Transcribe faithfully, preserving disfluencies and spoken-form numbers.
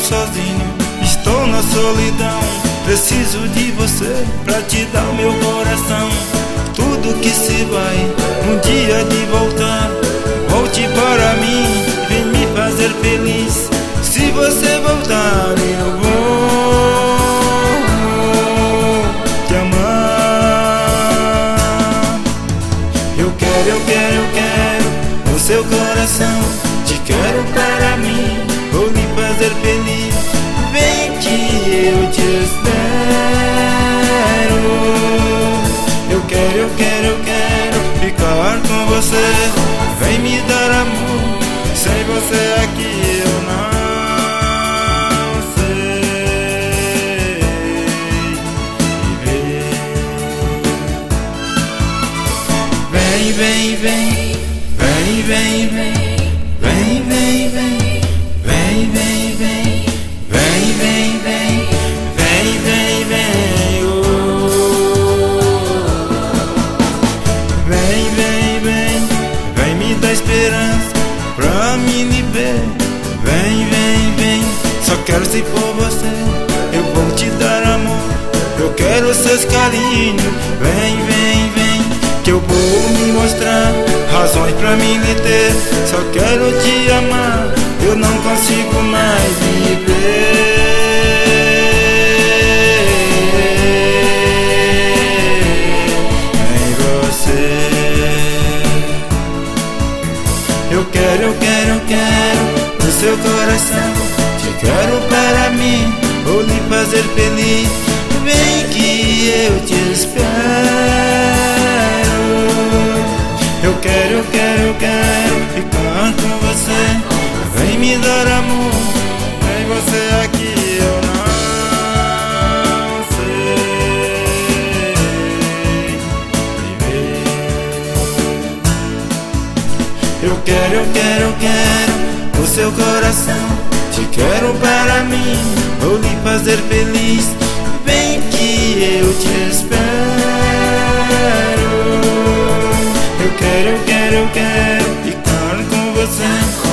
sozinho, estou na solidão. Preciso de você pra te dar o meu coração. Tudo que se vai, um dia de voltar. Volte para mim, vem me fazer feliz. Se você voltar, eu vou te amar. Eu quero, eu quero, eu quero o seu coração. Te quero para mim, vou lhe fazer feliz. Vem que eu te espero. Eu quero, eu quero, eu quero ficar com você. Vem me dar amor, sem você aqui eu não sei viver. Vem, vem, vem, vem, vem, vem, vem, vem, vem, vem, vem, vem, vem, vem, vem, vem, vem, vem, oh. Vem, vem, vem, vem me dar esperança pra me lhe ver. Vem, vem, vem, só quero se for você. Eu vou te dar amor, eu quero seus carinhos. Vem, vem, vem, que eu vou me mostrar razões pra me lhe ter. Só quero te amar, eu não consigo mais viver. Em você eu quero, eu quero, eu quero o seu coração. Te quero para mim, vou lhe fazer feliz. Vem que eu te espero. Eu quero, eu quero, eu quero ficar com você. Vem me dar amor, vem você aqui eu não sei viver. Eu quero, eu quero, eu quero o seu coração. Te quero para mim, vou lhe fazer feliz. Vem que eu te espero. Eu quero, eu quero, eu quero ficar com você.